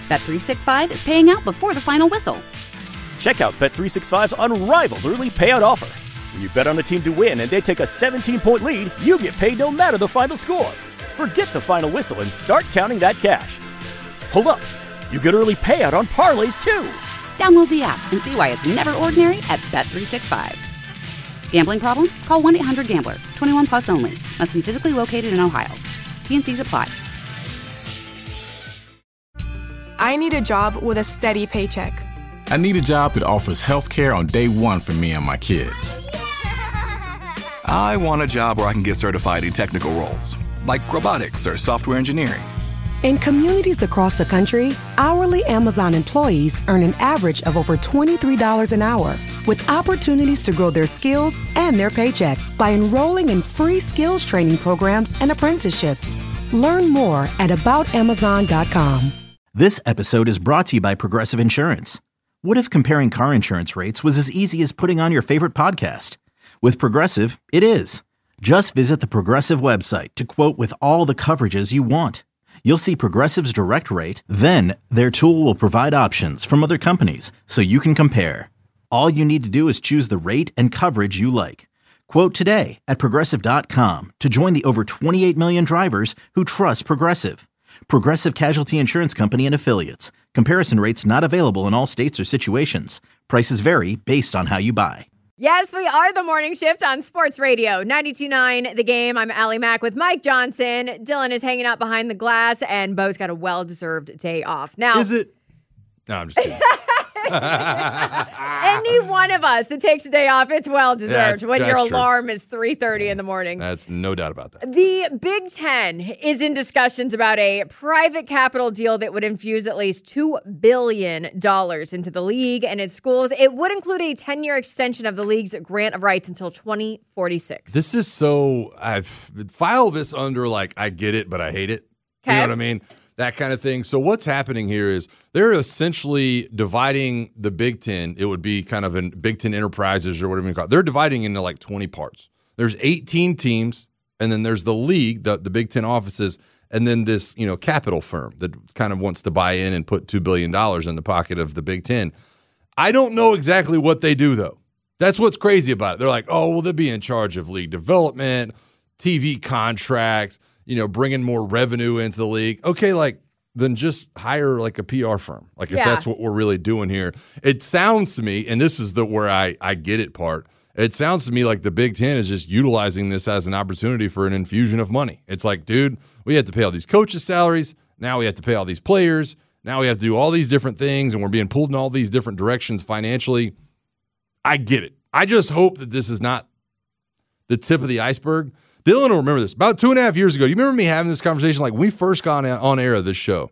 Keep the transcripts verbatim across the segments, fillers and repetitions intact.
Bet three sixty-five is paying out before the final whistle. Check out Bet three sixty-five's unrivaled early payout offer. When you bet on a team to win and they take a seventeen-point lead, you get paid no matter the final score. Forget the final whistle and start counting that cash. Hold up. You get early payout on parlays, too. Download the app and see why it's never ordinary at Bet three sixty-five. Gambling problem? Call one eight hundred gambler. twenty-one plus only. Must be physically located in Ohio. T N Cs apply. I need a job with a steady paycheck. I need a job that offers health care on day one for me and my kids. I want a job where I can get certified in technical roles, like robotics or software engineering. In communities across the country, hourly Amazon employees earn an average of over twenty-three dollars an hour, with opportunities to grow their skills and their paycheck by enrolling in free skills training programs and apprenticeships. Learn more at about amazon dot com. This episode is brought to you by Progressive Insurance. What if comparing car insurance rates was as easy as putting on your favorite podcast? With Progressive, it is. Just visit the Progressive website to quote with all the coverages you want. You'll see Progressive's direct rate, then their tool will provide options from other companies so you can compare. All you need to do is choose the rate and coverage you like. Quote today at progressive dot com to join the over twenty-eight million drivers who trust Progressive. Progressive Casualty Insurance Company and Affiliates. Comparison rates not available in all states or situations. Prices vary based on how you buy. Yes, we are the Morning Shift on Sports Radio ninety-two point nine The Game. I'm Allie Mack with Mike Johnson. Dylan is hanging out behind the glass, and Bo's got a well-deserved day off. Now, is it? No, I'm just kidding. Any one of us that takes a day off, it's well-deserved Yeah, when your true. alarm is three thirty in the morning. That's no doubt about that. The Big Ten is in discussions about a private capital deal that would infuse at least two billion dollars into the league and its schools. It would include a ten-year extension of the league's grant of rights until twenty forty-six. This is so, I've file this under like, I get it, but I hate it. You know what I mean? That kind of thing. So what's happening here is they're essentially dividing the Big Ten. It would be kind of a Big Ten Enterprises or whatever you call it. They're dividing into like twenty parts. There's eighteen teams, and then there's the league, the, the Big Ten offices, and then this, you know, capital firm that kind of wants to buy in and put two billion dollars in the pocket of the Big Ten. I don't know exactly what they do, though. That's what's crazy about it. They're like, oh, well, they'll be in charge of league development, T V contracts, you know, bringing more revenue into the league. Okay, like, then just hire like a P R firm. Like, if Yeah. that's what we're really doing here. It sounds to me, and this is the where I, I get it part, it sounds to me like the Big Ten is just utilizing this as an opportunity for an infusion of money. It's like, dude, we have to pay all these coaches' salaries. Now we have to pay all these players. Now we have to do all these different things, and we're being pulled in all these different directions financially. I get it. I just hope that this is not the tip of the iceberg. Dylan will remember this. About two and a half years ago, you remember me having this conversation like when we first got on, on air of this show.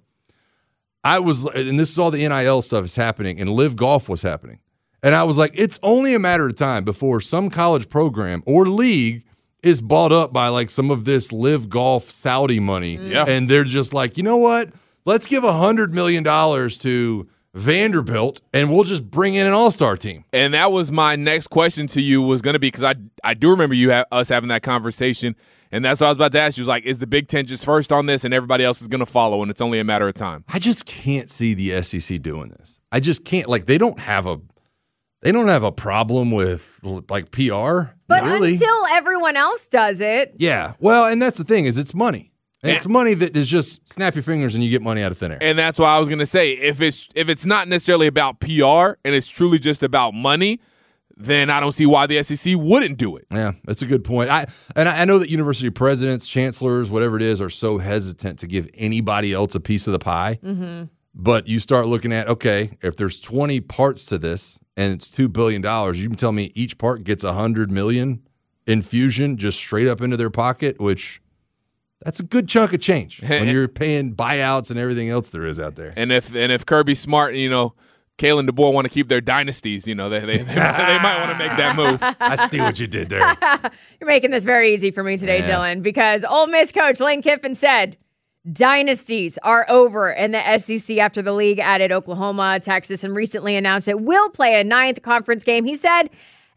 I was, and this is all the N I L stuff is happening, and Live Golf was happening. And I was like, it's only a matter of time before some college program or league is bought up by like some of this Live Golf Saudi money. Yeah. And they're just like, you know what? Let's give one hundred million dollars to Vanderbilt, and we'll just bring in an all-star team. And that was my next question to you was going to be, because I I do remember you ha- us having that conversation, and that's what I was about to ask you. Was like, is the Big Ten just first on this, and everybody else is going to follow, and it's only a matter of time? I just can't see the S E C doing this. I just can't. Like, they don't have a they don't have a problem with like P R. But really. until everyone else does it. Yeah. Well, and that's the thing is it's money. And it's money that is just snap your fingers and you get money out of thin air. And that's why I was going to say, if it's if it's not necessarily about P R and it's truly just about money, then I don't see why the S E C wouldn't do it. Yeah, that's a good point. I and I know that university presidents, chancellors, whatever it is, are so hesitant to give anybody else a piece of the pie. Mm-hmm. But you start looking at, okay, if there's twenty parts to this and it's two billion dollars, you can tell me each part gets one hundred million dollars infusion just straight up into their pocket, which that's a good chunk of change when you're paying buyouts and everything else there is out there. And if and if Kirby Smart, you know, Kalen DeBoer want to keep their dynasties, you know, they they, they, they might want to make that move. I see what you did there. You're making this very easy for me today, Yeah. Dylan, because Ole Miss coach Lane Kiffin said dynasties are over in the S E C after the league added Oklahoma, Texas, and recently announced it will play a ninth conference game. He said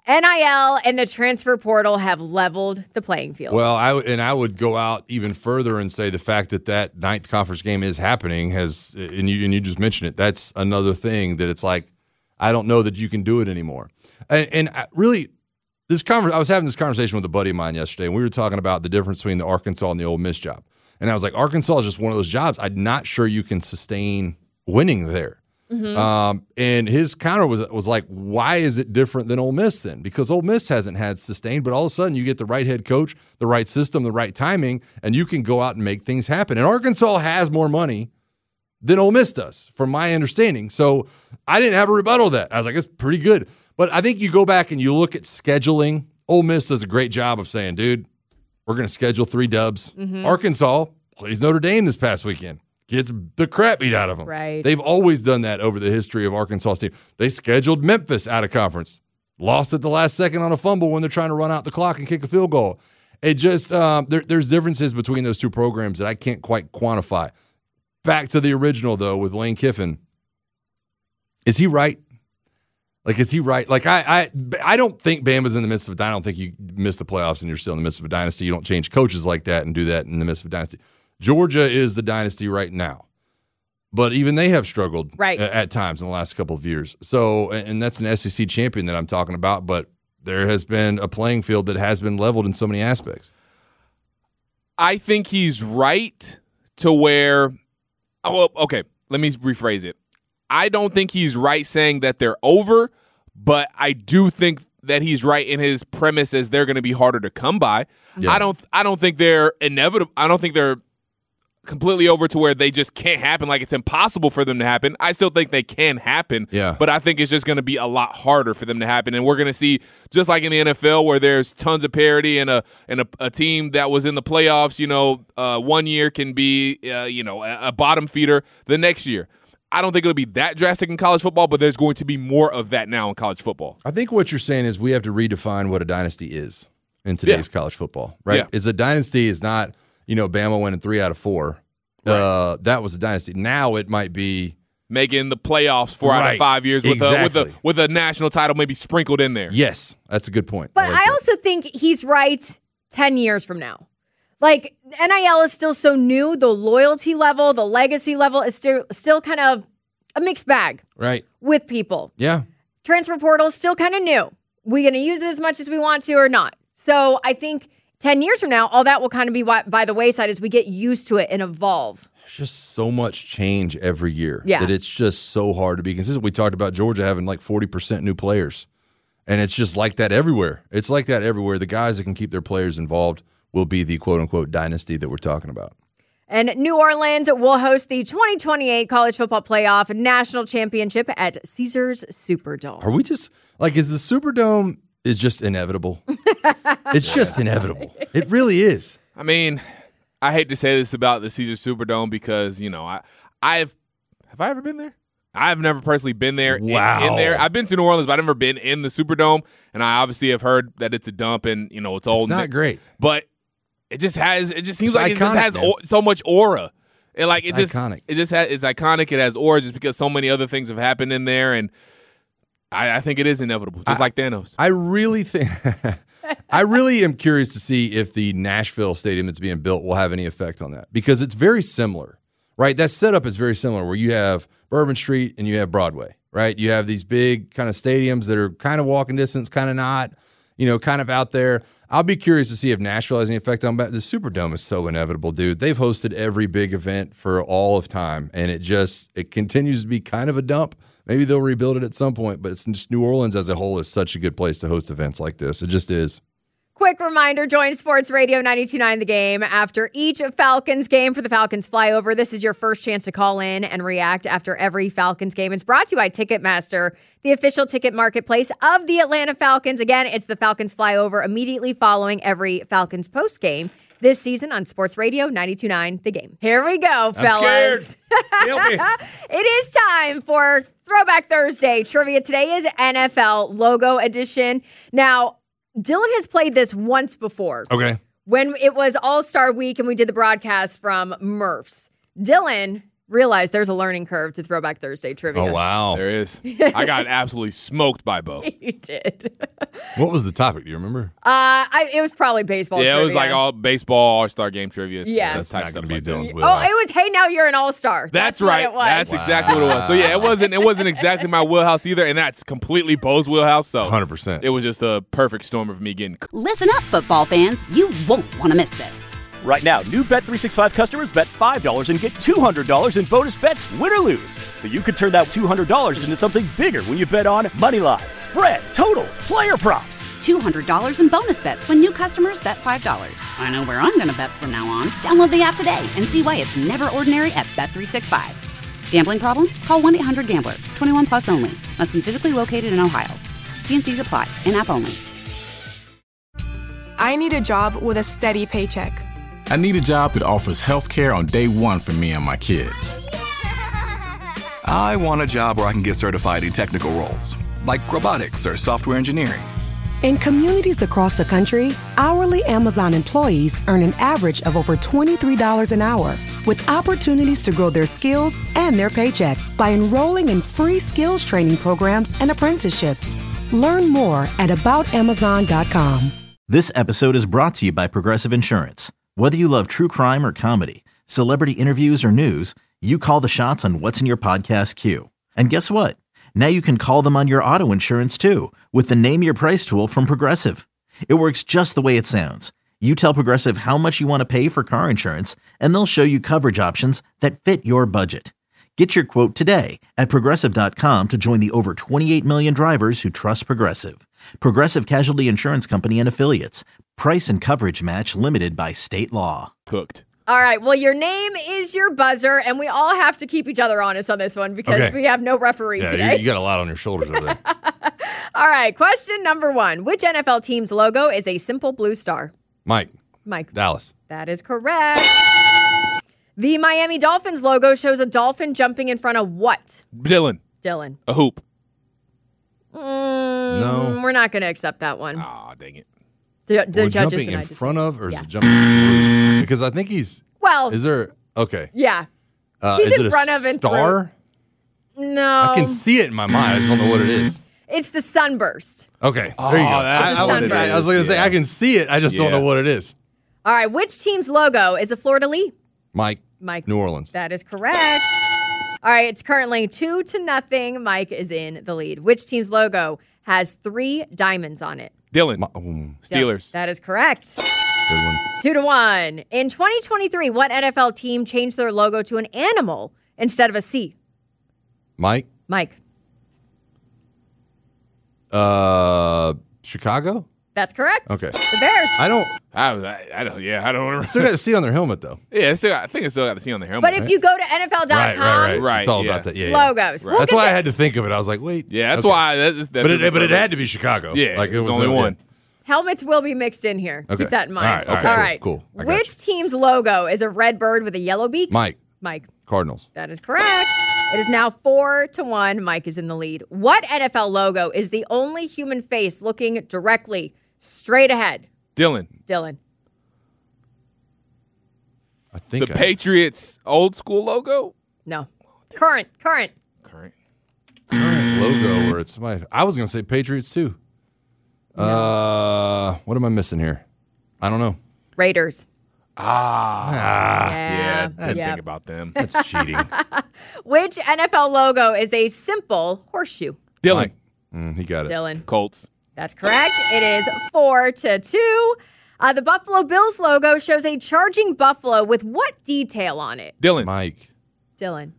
N I L and the transfer portal have leveled the playing field. Well, I and I would go out even further and say the fact that that ninth conference game is happening has, and you and you just mentioned it. That's another thing that it's like, I don't know that you can do it anymore. And, and I, really, this conver- I was having this conversation with a buddy of mine yesterday, and we were talking about the difference between the Arkansas and the Ole Miss job. And I was like, Arkansas is just one of those jobs I'm not sure you can sustain winning there. Mm-hmm. Um, and his counter was was like, why is it different than Ole Miss then? Because Ole Miss hasn't had sustained, but all of a sudden you get the right head coach, the right system, the right timing, and you can go out and make things happen. And Arkansas has more money than Ole Miss does, from my understanding. So I didn't have a rebuttal to that. I was like, it's pretty good. But I think you go back and you look at scheduling. Ole Miss does a great job of saying, dude, we're going to schedule three dubs. Mm-hmm. Arkansas plays Notre Dame this past weekend. Gets the crap beat out of them. Right. They've always done that over the history of Arkansas's team. They scheduled Memphis out of conference, lost at the last second on a fumble when they're trying to run out the clock and kick a field goal. It just um, there, there's differences between those two programs that I can't quite quantify. Back to the original though with Lane Kiffin. Is he right? Like, is he right? Like, I, I, I don't think Bama's in the midst of. I don't think you miss the playoffs and you're still in the midst of a dynasty. You don't change coaches like that and do that in the midst of a dynasty. Georgia is the dynasty right now, but even they have struggled right. at, at times in the last couple of years. So, and that's an S E C champion that I'm talking about, but there has been a playing field that has been leveled in so many aspects. I think he's right to where, oh, okay, let me rephrase it. I don't think he's right saying that they're over, but I do think that he's right in his premise as they're going to be harder to come by. Yeah. I don't I don't think they're inevitable. I don't think they're completely over to where they just can't happen, like it's impossible for them to happen. I still think they can happen, yeah. but I think it's just going to be a lot harder for them to happen. And we're going to see, just like in the N F L where there's tons of parity and a and a, a team that was in the playoffs, you know, uh, one year can be, uh, you know, a, a bottom feeder the next year. I don't think it'll be that drastic in college football, but there's going to be more of that now in college football. I think what you're saying is we have to redefine what a dynasty is in today's yeah. college football, right? Yeah. Is a dynasty is not, you know, Bama winning three out of four. Right. Uh, that was a dynasty. Now it might be making the playoffs four right. out of five years with exactly. a with a with a national title maybe sprinkled in there. Yes, that's a good point. But I, like I that. also think he's right ten years from now. Like, N I L is still so new. The loyalty level, the legacy level is still still kind of a mixed bag. Right. With people. Yeah. Transfer portal still kind of new. We going to use it as much as we want to or not? So I think ten years from now, all that will kind of be by the wayside as we get used to it and evolve. There's just so much change every year yeah. that it's just so hard to be consistent. We talked about Georgia having like forty percent new players, and it's just like that everywhere. It's like that everywhere. The guys that can keep their players involved will be the quote-unquote dynasty that we're talking about. And New Orleans will host the twenty twenty-eight College Football Playoff National Championship at Caesars Superdome. Are we just, like, is the Superdome is just inevitable? It's just inevitable. It really is. I mean, I hate to say this about the Caesars Superdome because, you know, I, I've, have I ever been there? I've never personally been there. Wow. In, in there. I've been to New Orleans, but I've never been in the Superdome. And I obviously have heard that it's a dump and, you know, it's old. It's not great. But it just has, it just seems it's like iconic, it just has o- so much aura. And like, it's it just, iconic. it just has, it's iconic. It has aura just because so many other things have happened in there. And I, I think it is inevitable, just I, like Thanos. I really think, I really am curious to see if the Nashville stadium that's being built will have any effect on that because it's very similar, right? That setup is very similar where you have Bourbon Street and you have Broadway, right? You have these big kind of stadiums that are kind of walking distance, kind of not, you know, kind of out there. I'll be curious to see if Nashville has any effect on that. The Superdome is so inevitable, dude. They've hosted every big event for all of time, and it just it continues to be kind of a dump. Maybe they'll rebuild it at some point, but it's just New Orleans as a whole is such a good place to host events like this. It just is. Quick reminder, join Sports Radio ninety-two point nine The Game after each Falcons game for the Falcons Flyover. This is your first chance to call in and react after every Falcons game. It's brought to you by Ticketmaster, the official ticket marketplace of the Atlanta Falcons. Again, it's the Falcons Flyover immediately following every Falcons post game this season on Sports Radio ninety-two point nine The Game. Here we go, fellas. It is time for Throwback Thursday trivia. Today is N F L Logo Edition. Now, Dylan has played this once before. Okay. When it was All-Star Week and we did the broadcast from Murph's. Dylan realize there's a learning curve to Throwback Thursday trivia. Oh, wow. There is. I got absolutely smoked by Bo. You did. What was the topic? Do you remember? Uh, I, it was probably baseball Yeah, trivia. it was like all baseball, all-star game trivia. It's Yeah. that type That's not stuff going to be like that. Dylan's Oh, wheelhouse. it was, hey, now you're an all-star. That's, That's what right. it was. That's exactly what it was. So yeah, it wasn't it wasn't exactly my wheelhouse either, and that's completely Bo's wheelhouse. So one hundred percent. it was just a perfect storm of me getting. Listen up, football fans. You won't want to miss this. Right now, new Bet three sixty-five customers bet five dollars and get two hundred dollars in bonus bets, win or lose. So you could turn that two hundred dollars into something bigger when you bet on money line, spread, totals, player props. two hundred dollars in bonus bets when new customers bet five dollars. I know where I'm going to bet from now on. Download the app today and see why it's never ordinary at Bet three sixty-five. Gambling problem? Call one eight hundred gambler. twenty-one plus only. Must be physically located in Ohio. T N Cs apply. In-app only. I need a job with a steady paycheck. I need a job that offers health care on day one for me and my kids. I want a job where I can get certified in technical roles, like robotics or software engineering. In communities across the country, hourly Amazon employees earn an average of over twenty-three dollars an hour, with opportunities to grow their skills and their paycheck by enrolling in free skills training programs and apprenticeships. Learn more at about amazon dot com. This episode is brought to you by Progressive Insurance. Whether you love true crime or comedy, celebrity interviews or news, you call the shots on what's in your podcast queue. And guess what? Now you can call them on your auto insurance too with the Name Your Price tool from Progressive. It works just the way it sounds. You tell Progressive how much you want to pay for car insurance, and they'll show you coverage options that fit your budget. Get your quote today at Progressive dot com to join the over twenty-eight million drivers who trust Progressive. Progressive Casualty Insurance Company and Affiliates. Price and coverage match limited by state law. Cooked. All right. Well, your name is your buzzer, and we all have to keep each other honest on this one because Okay. we have no referee Yeah, today. you, you got a lot on your shoulders over there. All right. Question number one. Which N F L team's logo is a simple blue star? Mike, Mike. Dallas. That is correct. The Miami Dolphins logo shows a dolphin jumping in front of what? Dylan. Dylan. A hoop. Mm, No. We're not going to accept that one. Aw, dang it. The, the We're judges jumping and in I just front say- of, or Yeah. is it jumping through? Because I think he's. Well, Is there? Okay. yeah. Uh, He's is in it a front of and through. star? No. I can see it in my mind. I just don't know what it is. It's the sunburst. Okay. there you Oh, go. that's I, I was, what it I was is, going to say yeah. I can see it. I just don't Yeah. know what it is. All right. Which team's logo is a fleur-de-lis? Mike. Mike. New Orleans. That is correct. All right. It's currently two to nothing. Mike is in the lead. Which team's logo has three diamonds on it? Dylan. My, um, Steelers. That is correct. good one. Two to one. In twenty twenty-three, what N F L team changed their logo to an animal instead of a C? Mike. Mike. Uh, Chicago. That's correct. Okay. The Bears. I don't. I, I, I don't. Yeah, I don't remember. Still got to see on their helmet though. Yeah, it's still, I think it's still got to see on the helmet. But if right? you go to N F L dot com, Right, It's all yeah. about that. Yeah. yeah. logos. Right. We'll That's get why to- I had to think of it. I was like, wait. yeah, that's okay. why. That's, that's But it, but it had to be Chicago. Yeah, like it was only yeah. one. Helmets will be mixed in here. Okay. Keep that in mind. All right, all right, All cool, right. cool. I got Which team's logo is a red bird with a yellow beak? Mike. Mike. Cardinals. That is correct. It is now four to one. Mike is in the lead. What N F L logo is the only human face looking directly straight ahead? Dylan. Dylan. I think The I, Patriots old school logo. No. Current. Current. Current. current logo where it's my. I was gonna say Patriots too. Uh, what am I missing here? I don't know. Raiders. Ah. Ah, Yeah. Yeah. Didn't Yep. think about them. that's cheating. Which N F L logo is a simple horseshoe? Dylan. Mike. Mm, he got it. Dylan. Colts. That's correct. It is four to two. Uh, the Buffalo Bills logo shows a charging buffalo with what detail on it? Dylan. Mike. Dylan.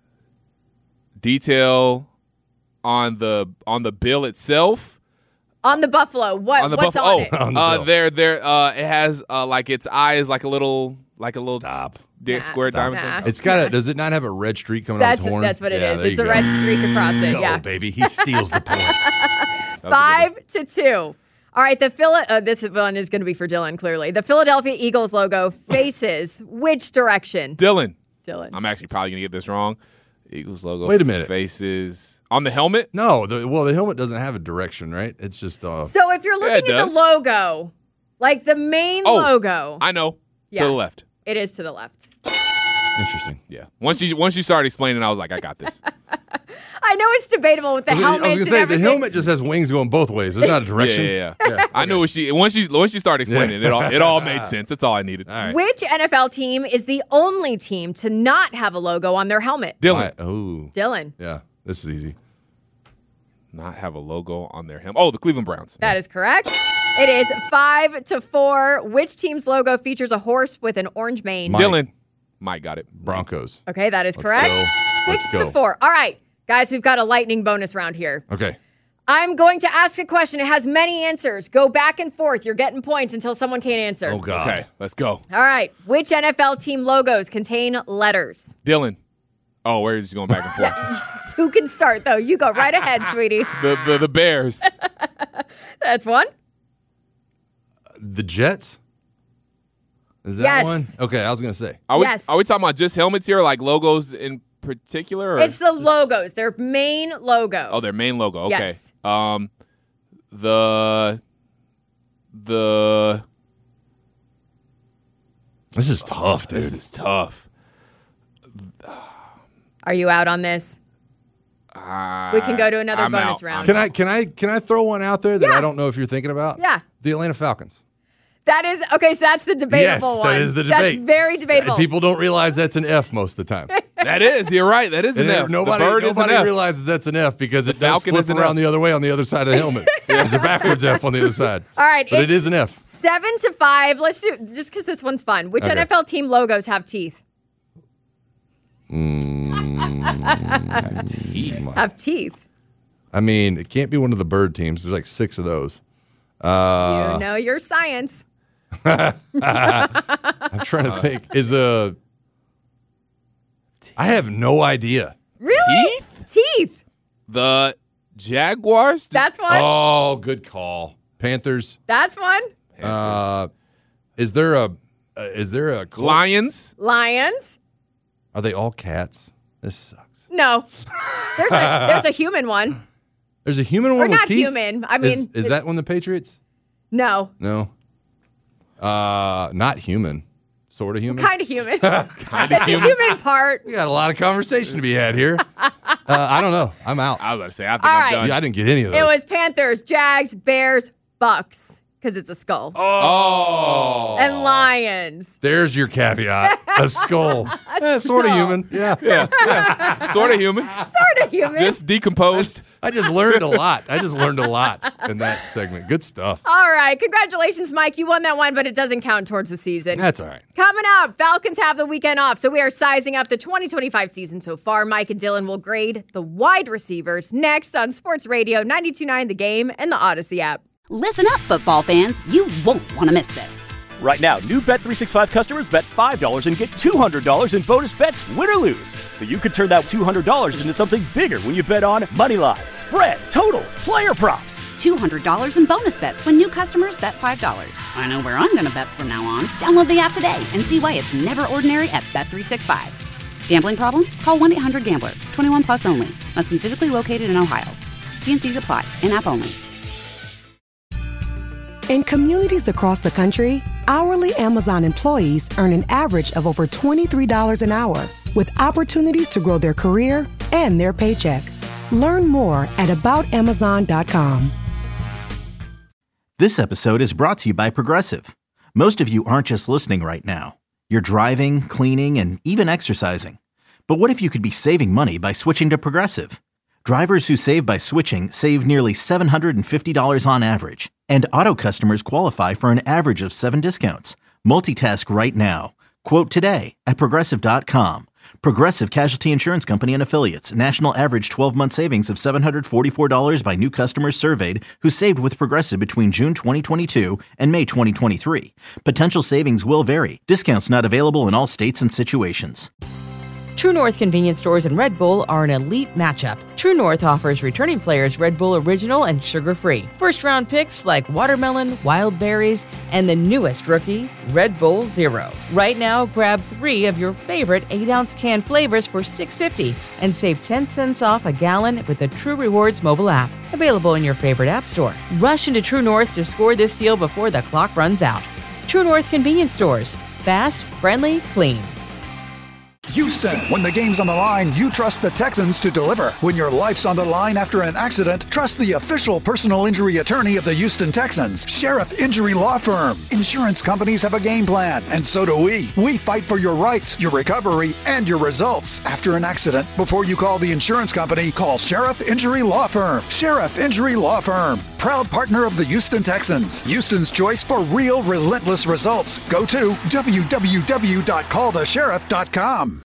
Detail on the on the bill itself. On the buffalo. What? on the what's buffalo. on it? Oh, On the uh, bill. there, there. Uh, it has uh, like its eyes, like a little, like a little Stop. s- di- Nah, square stop. diamond. Nah. thing? It's got a. Does it not have a red streak coming That's out its horn? that's what it Yeah, is. there It's you a go. red streak across it. Go, yeah. baby. He steals the point. That was a good one. Five to two. All right, the Phila- uh, this one is going to be for Dylan, clearly. The Philadelphia Eagles logo faces which direction? Dylan. Dylan. I'm actually probably gonna get this wrong. Eagles logo. Wait a minute. Faces on the helmet. No, the, well, the helmet doesn't have a direction, right? It's just uh. So if you're Yeah, it looking at does. the logo, like the main Oh, logo, I know. Yeah. To the left. it is to the left. Interesting. Yeah. Once you once you started explaining, I was like, I got this. I know it's debatable with the I was, helmet. I was gonna say the helmet just has wings going both ways. It's not a direction. Yeah, yeah, yeah. yeah. I knew what she once she once she started explaining, yeah. it all it all made sense. That's all I needed. All right. Which N F L team is the only team to not have a logo on their helmet? Dylan. Oh. Dylan. Yeah, this is easy. Not have a logo on their helmet. Oh, the Cleveland Browns. That is correct. It is five to four. Which team's logo features a horse with an orange mane? Mike. Dylan. Mike got it. Broncos. Okay, that is Let's correct. Go. Six Let's to go. four. All right, guys, we've got a lightning bonus round here. Okay. I'm going to ask a question. It has many answers. Go back and forth. You're getting points until someone can't answer. Oh, God. Okay, let's go. All right. Which N F L team logos contain letters? Dylan. Oh, we're just going back and forth. Who can start, though? You go right ahead, sweetie. The the, the Bears. That's one. The Jets? Is that Yes. one? Okay, I was going to say. Are we, Yes. Are we talking about just helmets here, or like logos in particular? Or? It's the logos. Their main logo. Oh, their main logo. Okay. Yes. Um, the the. This is tough, dude. This is tough. Are you out on this? Uh, We can go to another I'm bonus out. round. Can I can I can I throw one out there that Yeah. I don't know if you're thinking about? Yeah. The Atlanta Falcons. That is okay. So that's the debatable Yes, one. that is the That's debate. very debatable. People don't realize that's an F most of the time. That is. You're right. That is an And F. Nobody, the bird is an nobody F. realizes that's an F because it does Falcon flip is an around F. the other way on the other side of the helmet. It's a backwards F on the other side. All right, But it it's is an F. Seven to five. Let's do just because this one's fun. Which Okay. N F L team logos have teeth? Teeth. Have teeth. I mean, it can't be one of the bird teams. There's like six of those. Uh, you know your science. I'm trying to think. Is the I have no idea. Really? Teeth? Teeth. The Jaguars. That's one. Oh, good call. Panthers. That's one. Uh, is there a uh, is there a Colts? Lions. Lions. Are they all cats? This sucks. No. There's a there's a human one. There's a human Or one with not teeth. human. I mean, is, is that one the Patriots? no. No. Uh, not human. Sort of human. Kind of human. Kind It's of a human. human part. We got a lot of conversation to be had here. uh, I don't know. I'm out. I was about to say. I think All I'm right. done. Yeah, I didn't get any of those. It was Panthers, Jags, Bears, Bucks, because it's a skull. Oh. And Lions. There's your caveat. A skull. Eh, sort of skull. human. Yeah. Yeah, yeah. Sort of human. Sort of human. Just decomposed. I just learned a lot. I just learned a lot in that segment. Good stuff. All right. Congratulations, Mike. You won that one, but it doesn't count towards the season. That's all right. Coming up, Falcons have the weekend off, so we are sizing up the twenty twenty-five season so far. Mike and Dylan will grade the wide receivers next on Sports Radio ninety-two point nine The Game and the Odyssey app. Listen up, football fans. You won't want to miss this. Right now, new Bet three sixty-five customers bet five dollars and get two hundred dollars in bonus bets, win or lose. So you could turn that two hundred dollars into something bigger when you bet on money line, spread, totals, player props. two hundred dollars in bonus bets when new customers bet five dollars. I know where I'm going to bet from now on. Download the app today and see why it's never ordinary at Bet three sixty-five. Gambling problem? Call one eight hundred gambler. twenty-one plus only. Must be physically located in Ohio. T and C's apply. In-app only. In communities across the country, hourly Amazon employees earn an average of over twenty-three dollars an hour, with opportunities to grow their career and their paycheck. Learn more at about amazon dot com. This episode is brought to you by Progressive. Most of you aren't just listening right now. You're driving, cleaning, and even exercising. But what if you could be saving money by switching to Progressive? Drivers who save by switching save nearly seven hundred fifty dollars on average. And auto customers qualify for an average of seven discounts. Multitask right now. Quote today at Progressive dot com. Progressive Casualty Insurance Company and Affiliates. National average twelve-month savings of seven hundred forty-four dollars by new customers surveyed who saved with Progressive between June twenty twenty-two and May twenty twenty-three. Potential savings will vary. Discounts not available in all states and situations. True North convenience stores and Red Bull are an elite matchup. True North offers returning players Red Bull Original and sugar-free. First-round picks like watermelon, wild berries, and the newest rookie, Red Bull Zero. Right now, grab three of your favorite eight-ounce can flavors for six dollars and fifty cents and save ten cents off a gallon with the True Rewards mobile app. Available in your favorite app store. Rush into True North to score this deal before the clock runs out. True North convenience stores. Fast, friendly, clean. Houston, when the game's on the line, you trust the Texans to deliver. When your life's on the line after an accident, trust the official personal injury attorney of the Houston Texans, Sheriff Injury Law Firm. Insurance companies have a game plan, and so do we. We fight for your rights, your recovery, and your results. After an accident, before you call the insurance company, call Sheriff Injury Law Firm. Sheriff Injury Law Firm, proud partner of the Houston Texans. Houston's choice for real, relentless results. Go to w w w dot call the sheriff dot com.